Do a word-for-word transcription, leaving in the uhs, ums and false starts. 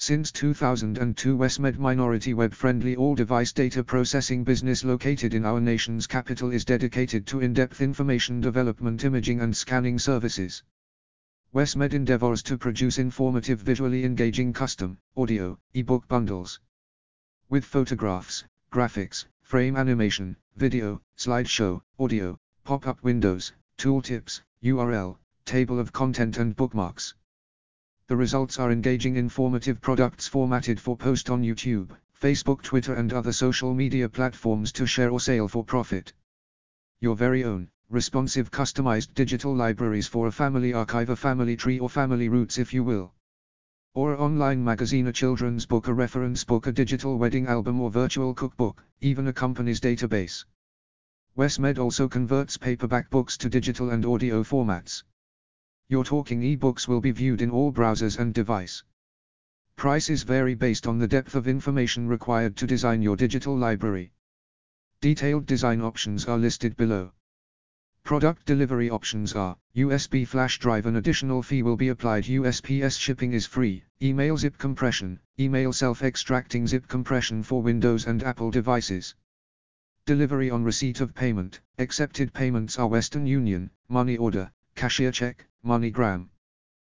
Since two thousand two, Westmed minority web-friendly all-device data processing business located in our nation's capital is dedicated to in-depth information development, imaging and scanning services. Westmed endeavors to produce informative, visually engaging custom, audio, ebook bundles with photographs, graphics, frame animation, video, slideshow, audio, pop-up windows, tooltips, U R L, table of content and bookmarks. The results are engaging, informative products formatted for post on YouTube, Facebook, Twitter and other social media platforms to share or sell for profit. Your very own, responsive customized digital libraries for a family archive, a family tree or family roots if you will. Or an online magazine, a children's book, a reference book, a digital wedding album or virtual cookbook, even a company's database. Westmed also converts paperback books to digital and audio formats. Your talking ebooks will be viewed in all browsers and device. Prices vary based on the depth of information required to design your digital library. Detailed design options are listed below. Product delivery options are: U S B flash drive, an additional fee will be applied. U S P S shipping is free. Email zip compression, email self-extracting zip compression for Windows and Apple devices. Delivery on receipt of payment. Accepted payments are Western Union, money order, cashier check, MoneyGram.